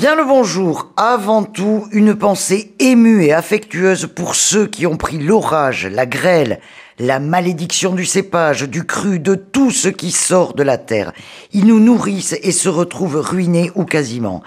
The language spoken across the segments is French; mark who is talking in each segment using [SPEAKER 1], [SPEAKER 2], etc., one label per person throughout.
[SPEAKER 1] Bien le bonjour. Avant tout, une pensée émue et affectueuse pour ceux qui ont pris l'orage, la grêle, la malédiction du cépage, du cru, de tout ce qui sort de la terre. Ils nous nourrissent et se retrouvent ruinés ou quasiment.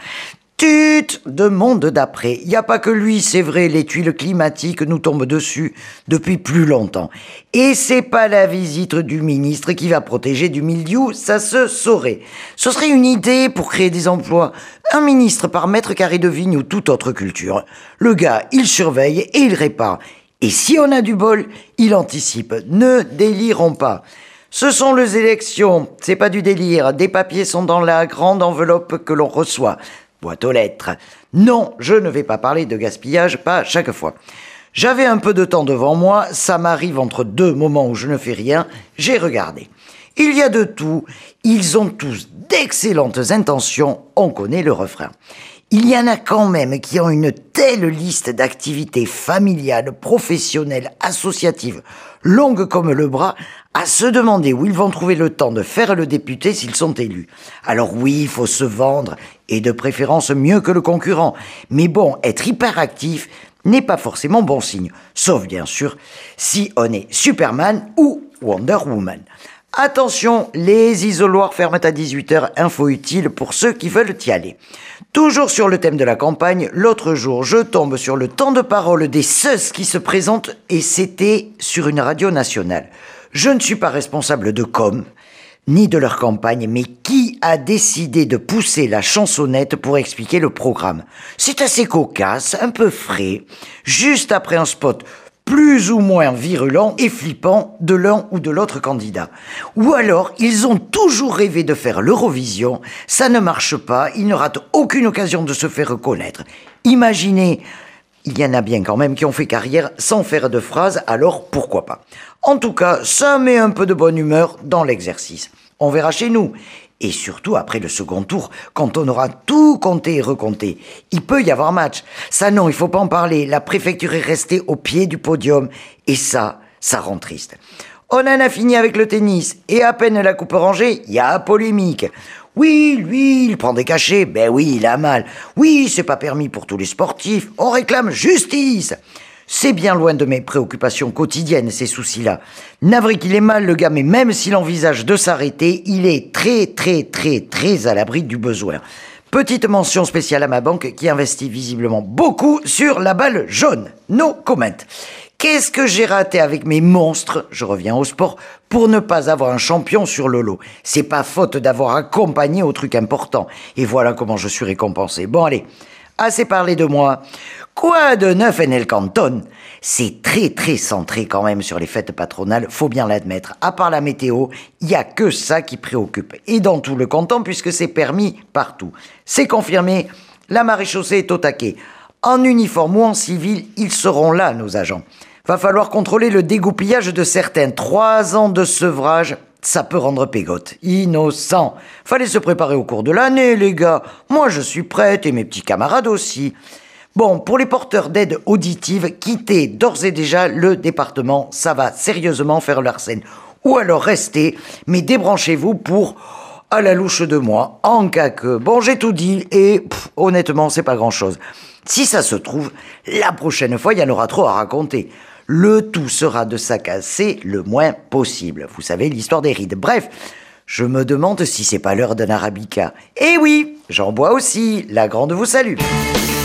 [SPEAKER 1] Tut de monde d'après. Il n'y a pas que lui, c'est vrai, les tuiles climatiques nous tombent dessus depuis plus longtemps. Et c'est pas la visite du ministre qui va protéger du mildiou, ça se saurait. Ce serait une idée pour créer des emplois. Un ministre par mètre carré de vigne ou toute autre culture. Le gars, il surveille et il répare. Et si on a du bol, il anticipe. Ne délirons pas. Ce sont les élections, c'est pas du délire. Des papiers sont dans la grande enveloppe que l'on reçoit. Boîte aux lettres. Non, je ne vais pas parler de gaspillage, pas chaque fois. J'avais un peu de temps devant moi, ça m'arrive entre deux moments où je ne fais rien, j'ai regardé. Il y a de tout, ils ont tous d'excellentes intentions, on connaît le refrain. Il y en a quand même qui ont une telle liste d'activités familiales, professionnelles, associatives, longues comme le bras, à se demander où ils vont trouver le temps de faire le député s'ils sont élus. Alors oui, il faut se vendre, et de préférence mieux que le concurrent. Mais bon, être hyperactif n'est pas forcément bon signe, sauf bien sûr si on est Superman ou Wonder Woman. Attention, les isoloirs ferment à 18h, info utile pour ceux qui veulent y aller. Toujours sur le thème de la campagne, l'autre jour, je tombe sur le temps de parole des SUS qui se présentent et c'était sur une radio nationale. Je ne suis pas responsable de com, ni de leur campagne, mais qui a décidé de pousser la chansonnette pour expliquer le programme? C'est assez cocasse, un peu frais, juste après un spot plus ou moins virulent et flippant de l'un ou de l'autre candidat. Ou alors, ils ont toujours rêvé de faire l'Eurovision, ça ne marche pas, ils ne ratent aucune occasion de se faire reconnaître. Imaginez, il y en a bien quand même qui ont fait carrière sans faire de phrases, alors pourquoi pas? En tout cas, ça met un peu de bonne humeur dans l'exercice. On verra chez nous. Et surtout après le second tour, quand on aura tout compté et recompté. Il peut y avoir match. Ça non, il faut pas en parler. La préfecture est restée au pied du podium. Et ça rend triste. On en a fini avec le tennis. Et à peine la coupe rangée, il y a polémique. Oui, lui, il prend des cachets. Ben oui, il a mal. Oui, c'est pas permis pour tous les sportifs. On réclame justice. C'est bien loin de mes préoccupations quotidiennes, ces soucis-là. Navré qu'il est mal, le gars, mais même s'il envisage de s'arrêter, il est très à l'abri du besoin. Petite mention spéciale à ma banque qui investit visiblement beaucoup sur la balle jaune. No comment. Qu'est-ce que j'ai raté avec mes monstres, je reviens au sport, pour ne pas avoir un champion sur le lot? C'est pas faute d'avoir accompagné au truc important. Et voilà comment je suis récompensé. Bon allez, assez parlé de moi. Quoi de neuf en El Canton? C'est très centré quand même sur les fêtes patronales, faut bien l'admettre. À part la météo, il n'y a que ça qui préoccupe. Et dans tout le canton, puisque c'est permis partout. C'est confirmé, la maréchaussée est au taquet. En uniforme ou en civil, ils seront là, nos agents. Va falloir contrôler le dégoupillage de certains. 3 ans de sevrage, ça peut rendre pégote. Innocent. Fallait se préparer au cours de l'année, les gars. Moi, je suis prête et mes petits camarades aussi. Bon, pour les porteurs d'aide auditive, quittez d'ores et déjà le département, ça va sérieusement faire leur scène. Ou alors restez, mais débranchez-vous pour à la louche de moi, en cas que... Bon, j'ai tout dit et honnêtement, c'est pas grand-chose. Si ça se trouve, la prochaine fois, il y en aura trop à raconter. Le tout sera de s'acasser le moins possible. Vous savez, l'histoire des rides. Bref, je me demande si c'est pas l'heure d'un arabica. Eh oui, j'en bois aussi, la grande vous salue.